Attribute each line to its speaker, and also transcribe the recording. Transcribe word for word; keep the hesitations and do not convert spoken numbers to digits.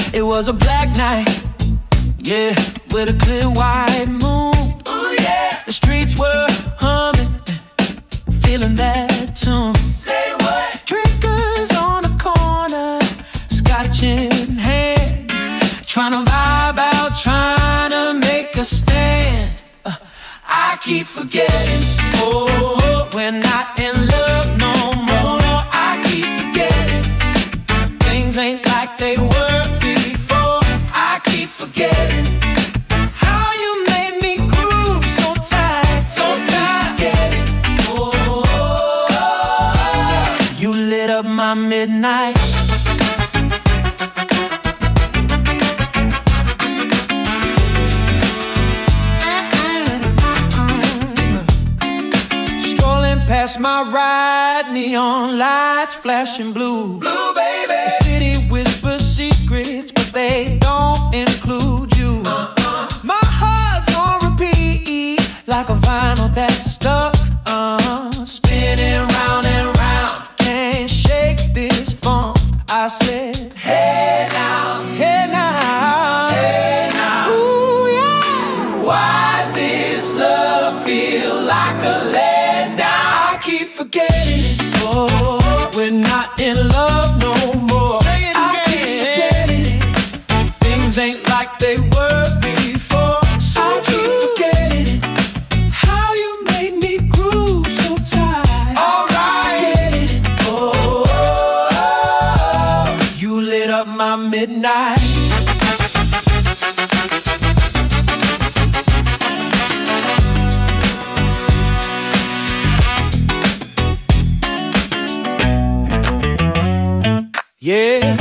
Speaker 1: It was a black night, yeah, with a clear white moon. Ooh, yeah. The streets were humming, feeling that tune. Say what? Drinkers on the corner, scotch in hand, trying to vibe out, trying to make a stand. uh, I keep forgetting, oh, we're not in love no more. I keep forgetting, things ain't like they were before. I keep forgetting how you made me groove so tight, so tight. Forgetting, oh, you lit up my midnight. Past my ride, neon lights flashing blue. Blue, baby. The city whispers secrets, but they don't include you. Uh-uh. My heart's on repeat, like a vinyl that's stuck. Uh, spinning round and round, can't shake this funk. I said, hey now, hey now, hey now. Ooh, yeah. Why's this love feel like a letdown? Forgetting it, oh, we're not in love no more. Say it again. I keep forgetting it, things ain't like they were before. So I keep forgetting it, how you made me groove so tight. Alright, forgetting it, oh, oh, oh, you lit up my midnight. Yeah,